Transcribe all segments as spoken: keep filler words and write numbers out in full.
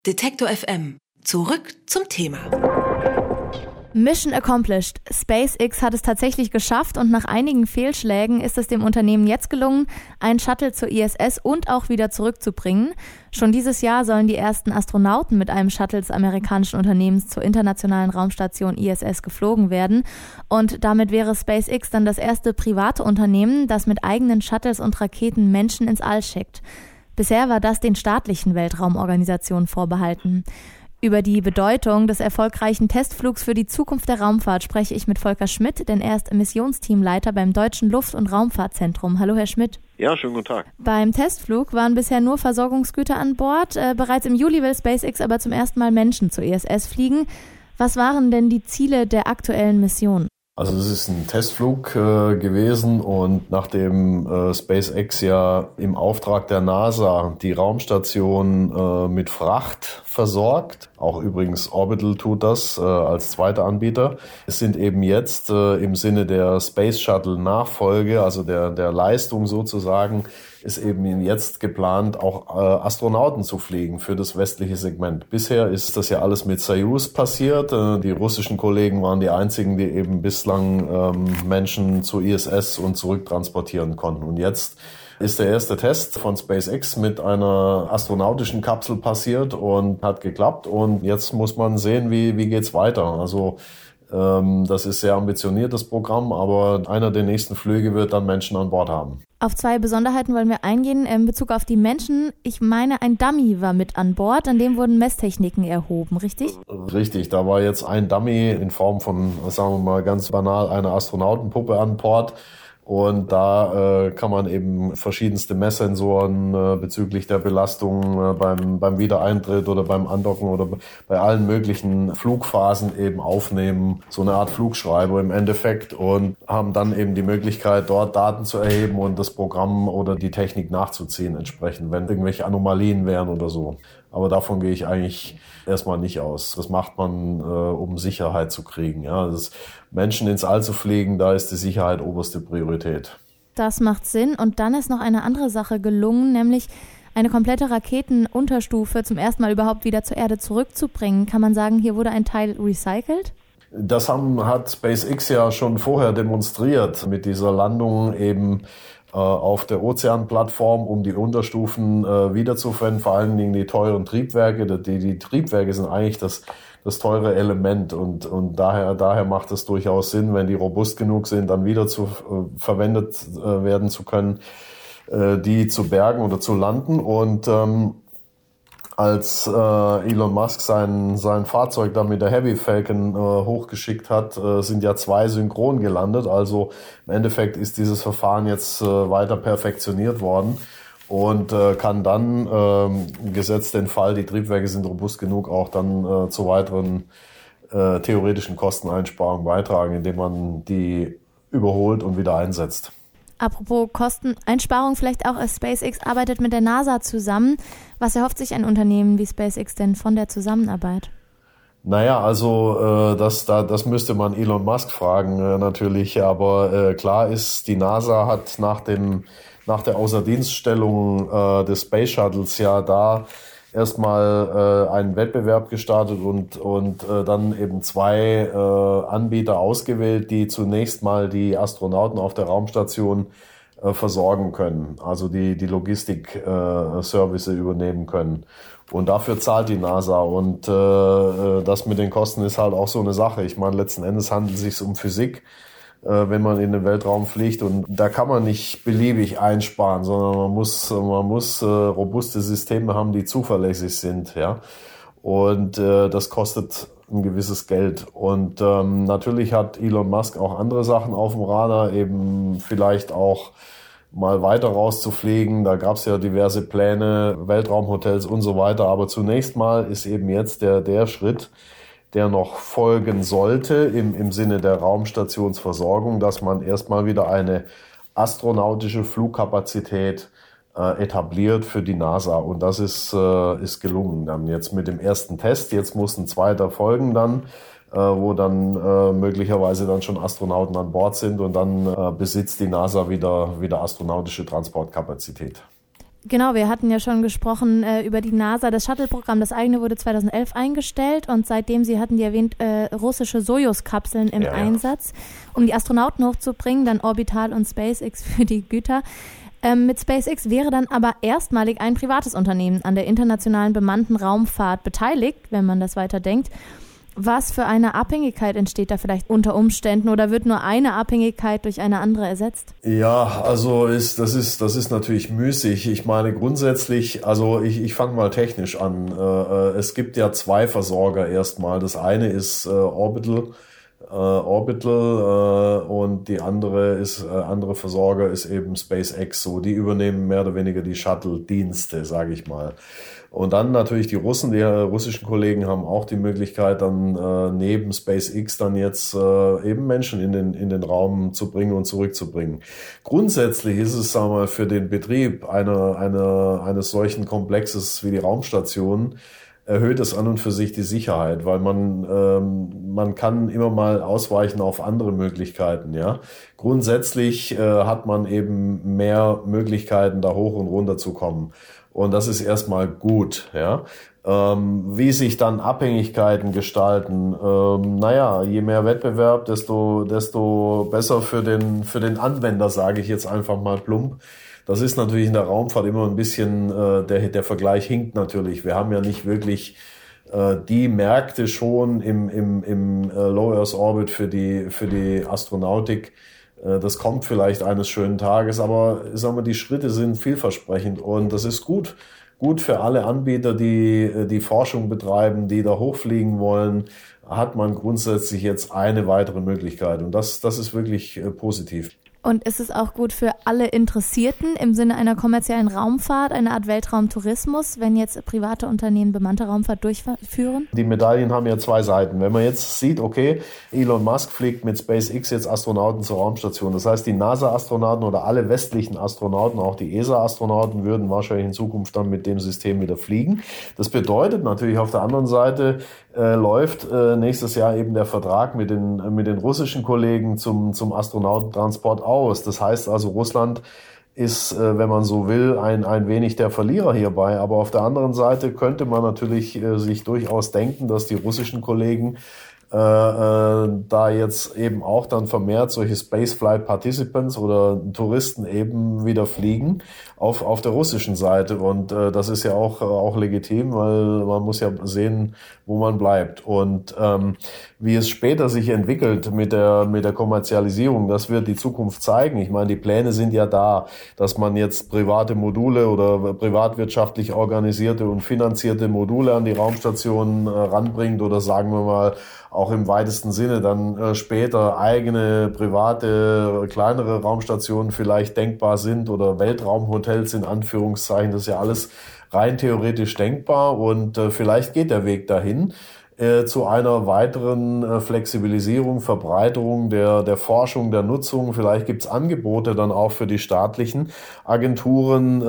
Detektor F M. Zurück zum Thema. Mission accomplished. SpaceX hat es tatsächlich geschafft und nach einigen Fehlschlägen ist es dem Unternehmen jetzt gelungen, einen Shuttle zur I S S und auch wieder zurückzubringen. Schon dieses Jahr sollen die ersten Astronauten mit einem Shuttle des amerikanischen Unternehmens zur internationalen Raumstation I S S geflogen werden. Und damit wäre SpaceX dann das erste private Unternehmen, das mit eigenen Shuttles und Raketen Menschen ins All schickt. Bisher war das den staatlichen Weltraumorganisationen vorbehalten. Über die Bedeutung des erfolgreichen Testflugs für die Zukunft der Raumfahrt spreche ich mit Volker Schmidt, denn er ist Missionsteamleiter beim Deutschen Luft- und Raumfahrtzentrum. Hallo, Herr Schmidt. Ja, schönen guten Tag. Beim Testflug waren bisher nur Versorgungsgüter an Bord. Äh, bereits im Juli will SpaceX aber zum ersten Mal Menschen zur I S S fliegen. Was waren denn die Ziele der aktuellen Mission? Also das ist ein Testflug äh, gewesen und nachdem äh, SpaceX ja im Auftrag der NASA die Raumstation äh, mit Fracht versorgt, auch übrigens Orbital tut das äh, als zweiter Anbieter, es sind eben jetzt äh, im Sinne der Space Shuttle Nachfolge, also der, der Leistung sozusagen, ist eben jetzt geplant, auch äh, Astronauten zu fliegen für das westliche Segment. Bisher ist das ja alles mit Soyuz passiert. Äh, die russischen Kollegen waren die einzigen, die eben bislang ähm, Menschen zur I S S und zurück transportieren konnten. Und jetzt ist der erste Test von SpaceX mit einer astronautischen Kapsel passiert und hat geklappt. Und jetzt muss man sehen, wie, wie geht's weiter. Also ähm, das ist sehr ambitioniertes Programm, aber einer der nächsten Flüge wird dann Menschen an Bord haben. Auf zwei Besonderheiten wollen wir eingehen in Bezug auf die Menschen. Ich meine, ein Dummy war mit an Bord, an dem wurden Messtechniken erhoben, richtig? Richtig, da war jetzt ein Dummy in Form von, sagen wir mal ganz banal, einer Astronautenpuppe an Bord. Und da äh, kann man eben verschiedenste Messsensoren äh, bezüglich der Belastung äh, beim, beim Wiedereintritt oder beim Andocken oder bei allen möglichen Flugphasen eben aufnehmen. So eine Art Flugschreiber im Endeffekt und haben dann eben die Möglichkeit, dort Daten zu erheben und das Programm oder die Technik nachzuziehen entsprechend, wenn irgendwelche Anomalien wären oder so. Aber davon gehe ich eigentlich erstmal nicht aus. Das macht man, äh, um Sicherheit zu kriegen. Ja, das Menschen ins All zu fliegen, da ist die Sicherheit oberste Priorität. Das macht Sinn. Und dann ist noch eine andere Sache gelungen, nämlich eine komplette Raketenunterstufe zum ersten Mal überhaupt wieder zur Erde zurückzubringen. Kann man sagen, hier wurde ein Teil recycelt? Das haben, hat SpaceX ja schon vorher demonstriert mit dieser Landung eben äh, auf der Ozeanplattform, um die Unterstufen äh, wiederzufinden, vor allen Dingen die teuren Triebwerke. Die, die Triebwerke sind eigentlich das, das teure Element und, und daher, daher macht es durchaus Sinn, wenn die robust genug sind, dann wieder zu, äh, verwendet äh, werden zu können, äh, die zu bergen oder zu landen. Und ähm, als äh, Elon Musk sein, sein Fahrzeug dann mit der Heavy Falcon äh, hochgeschickt hat, äh, sind ja zwei synchron gelandet. Also im Endeffekt ist dieses Verfahren jetzt äh, weiter perfektioniert worden und äh, kann dann, äh, gesetzt den Fall, die Triebwerke sind robust genug, auch dann äh, zu weiteren äh, theoretischen Kosteneinsparungen beitragen, indem man die überholt und wieder einsetzt. Apropos Kosteneinsparung, vielleicht auch SpaceX arbeitet mit der NASA zusammen. Was erhofft sich ein Unternehmen wie SpaceX denn von der Zusammenarbeit? Naja, also äh, das, da, das müsste man Elon Musk fragen äh, natürlich, aber äh, klar ist, die NASA hat nach dem nach der Außerdienststellung äh, des Space Shuttles ja da erstmal äh, einen Wettbewerb gestartet und und äh, dann eben zwei äh, Anbieter ausgewählt, die zunächst mal die Astronauten auf der Raumstation äh, versorgen können, also die die Logistik-Service äh, übernehmen können. Und dafür zahlt die NASA und äh, das mit den Kosten ist halt auch so eine Sache. Ich meine, letzten Endes handelt es sich um Physik, äh, wenn man in den Weltraum fliegt und da kann man nicht beliebig einsparen, sondern man muss man muss äh, robuste Systeme haben, die zuverlässig sind, ja. Und äh, das kostet ein gewisses Geld. Und ähm, natürlich hat Elon Musk auch andere Sachen auf dem Radar, eben vielleicht auch mal weiter rauszufliegen. Da gab es ja diverse Pläne, Weltraumhotels und so weiter. Aber zunächst mal ist eben jetzt der der Schritt, der noch folgen sollte im, im Sinne der Raumstationsversorgung, dass man erstmal wieder eine astronautische Flugkapazität äh, etabliert für die NASA. Und das ist, äh, ist gelungen dann jetzt mit dem ersten Test. Jetzt muss ein zweiter folgen dann, äh, wo dann äh, möglicherweise dann schon Astronauten an Bord sind und dann äh, besitzt die NASA wieder, wieder astronautische Transportkapazität. Genau, wir hatten ja schon gesprochen äh, über die NASA. Das Shuttle-Programm, das eigene, wurde zweitausendelf eingestellt und seitdem, Sie hatten die erwähnt, äh, russische Sojus-Kapseln im ja, Einsatz, um die Astronauten hochzubringen, dann Orbital und SpaceX für die Güter. Ähm, mit SpaceX wäre dann aber erstmalig ein privates Unternehmen an der internationalen bemannten Raumfahrt beteiligt, wenn man das weiterdenkt. Was für eine Abhängigkeit entsteht da vielleicht unter Umständen oder wird nur eine Abhängigkeit durch eine andere ersetzt? Ja, also ist, das ist, das ist natürlich müßig. Ich meine grundsätzlich, also ich, ich fange mal technisch an. Äh, es gibt ja zwei Versorger erstmal. Das eine ist äh, Orbital, äh, Orbital äh, und die andere ist, äh, andere Versorger ist eben SpaceX. So, die übernehmen mehr oder weniger die Shuttle-Dienste, sage ich mal. Und dann natürlich die Russen, die äh, russischen Kollegen haben auch die Möglichkeit, dann äh, neben SpaceX dann jetzt äh, eben Menschen in den in den Raum zu bringen und zurückzubringen. Grundsätzlich ist es, sagen wir mal, für den Betrieb einer einer eines solchen Komplexes wie die Raumstation erhöht es an und für sich die Sicherheit, weil man ähm, man kann immer mal ausweichen auf andere Möglichkeiten. Ja, grundsätzlich äh, hat man eben mehr Möglichkeiten, da hoch und runter zu kommen. Und das ist erstmal gut, ja. Ähm, wie sich dann Abhängigkeiten gestalten, ähm, naja, je mehr Wettbewerb, desto, desto besser für den, für den Anwender, sage ich jetzt einfach mal plump. Das ist natürlich in der Raumfahrt immer ein bisschen, äh, der, der Vergleich hinkt natürlich. Wir haben ja nicht wirklich äh, die Märkte schon im, im, im äh, Low Earth Orbit für die, für die Astronautik. Das kommt vielleicht eines schönen Tages, aber sagen wir, die Schritte sind vielversprechend und das ist gut. Gut für alle Anbieter, die die Forschung betreiben, die da hochfliegen wollen, hat man grundsätzlich jetzt eine weitere Möglichkeit und das, das ist wirklich positiv. Und ist es auch gut für alle Interessierten im Sinne einer kommerziellen Raumfahrt, eine Art Weltraumtourismus, wenn jetzt private Unternehmen bemannte Raumfahrt durchführen? Die Medaillen haben ja zwei Seiten. Wenn man jetzt sieht, okay, Elon Musk fliegt mit SpaceX jetzt Astronauten zur Raumstation. Das heißt, die NASA-Astronauten oder alle westlichen Astronauten, auch die E S A-Astronauten, würden wahrscheinlich in Zukunft dann mit dem System wieder fliegen. Das bedeutet natürlich auf der anderen Seite, Äh, läuft äh, nächstes Jahr eben der Vertrag mit den äh, mit den russischen Kollegen zum zum Astronautentransport aus. Das heißt also, Russland ist, äh, wenn man so will, ein ein wenig der Verlierer hierbei. Aber auf der anderen Seite könnte man natürlich äh, sich durchaus denken, dass die russischen Kollegen äh, äh, da jetzt eben auch dann vermehrt solche Spaceflight Participants oder Touristen eben wieder fliegen auf auf der russischen Seite und äh, das ist ja auch auch legitim, weil man muss ja sehen, wo man bleibt und ähm, wie es später sich entwickelt mit der mit der Kommerzialisierung, das wird die Zukunft zeigen. Ich meine, die Pläne sind ja da, dass man jetzt private Module oder privatwirtschaftlich organisierte und finanzierte Module an die Raumstationen äh, ranbringt oder sagen wir mal auch im weitesten Sinne dann äh, später eigene private, kleinere Raumstationen vielleicht denkbar sind oder Weltraumhotels in Anführungszeichen. Das ist ja alles rein theoretisch denkbar und äh, vielleicht geht der Weg dahin äh, zu einer weiteren äh, Flexibilisierung, Verbreiterung der, der Forschung, der Nutzung. Vielleicht gibt's Angebote dann auch für die staatlichen Agenturen äh,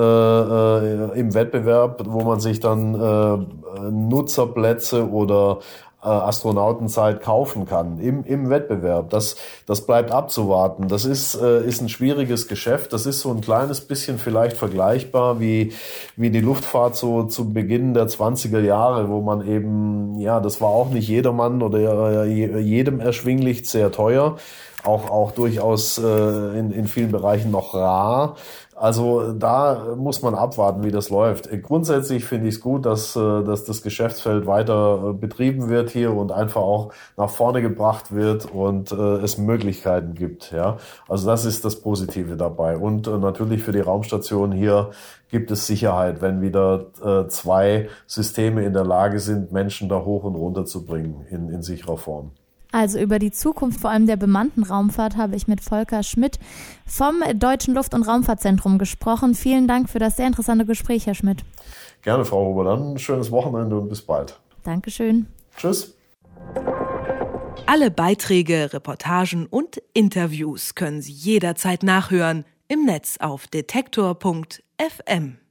äh, im Wettbewerb, wo man sich dann äh, Nutzerplätze oder Astronautenzeit kaufen kann im im Wettbewerb. Das das bleibt abzuwarten. Das ist äh, ist ein schwieriges Geschäft. Das ist so ein kleines bisschen vielleicht vergleichbar wie wie die Luftfahrt so zu Beginn der zwanziger Jahre, wo man eben, ja, das war auch nicht jedermann oder jedem erschwinglich, sehr teuer, auch auch durchaus äh, in in vielen Bereichen noch rar. Also da muss man abwarten, wie das läuft. Grundsätzlich finde ich es gut, dass, dass das Geschäftsfeld weiter betrieben wird hier und einfach auch nach vorne gebracht wird und äh, es Möglichkeiten gibt. Ja, also das ist das Positive dabei. Und äh, natürlich für die Raumstation hier gibt es Sicherheit, wenn wieder äh, zwei Systeme in der Lage sind, Menschen da hoch und runter zu bringen in, in sicherer Form. Also über die Zukunft vor allem der bemannten Raumfahrt habe ich mit Volker Schmidt vom Deutschen Luft- und Raumfahrtzentrum gesprochen. Vielen Dank für das sehr interessante Gespräch, Herr Schmidt. Gerne, Frau Huber. Dann ein schönes Wochenende und bis bald. Dankeschön. Tschüss. Alle Beiträge, Reportagen und Interviews können Sie jederzeit nachhören im Netz auf detektor punkt f m.